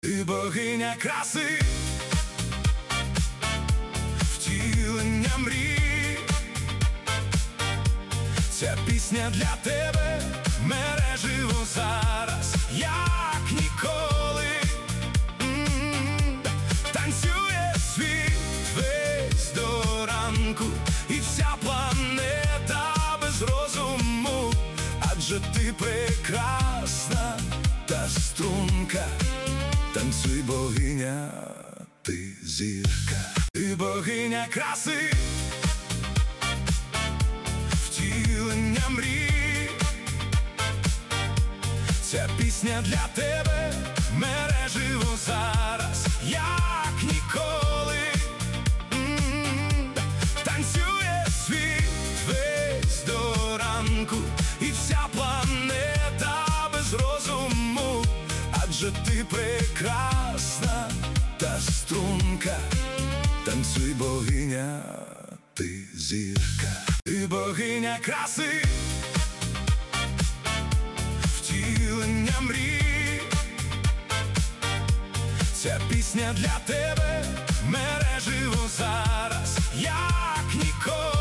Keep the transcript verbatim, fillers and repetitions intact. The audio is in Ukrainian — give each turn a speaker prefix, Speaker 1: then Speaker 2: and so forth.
Speaker 1: Ти богиня краси, втілення мрій. Ця пісня для тебе мереживо зараз, як ніколи. М-м-м. Танцює світ весь до ранку, і вся планета без розуму, адже ти прекрасна та струнка. Танцюй, богиня, ти зірка. Ти богиня краси, втілення мрій. Ця пісня для тебе мереживо зараз, як ніколи. М-м-м. Танцює світ весь до ранку, і вся планета без розуму, адже ти прекрасна та струнка. Танцюй, богиня, ти зірка. Ти богиня краси, втілення мрій. Ця пісня для тебе мереживо зараз, як ніколи.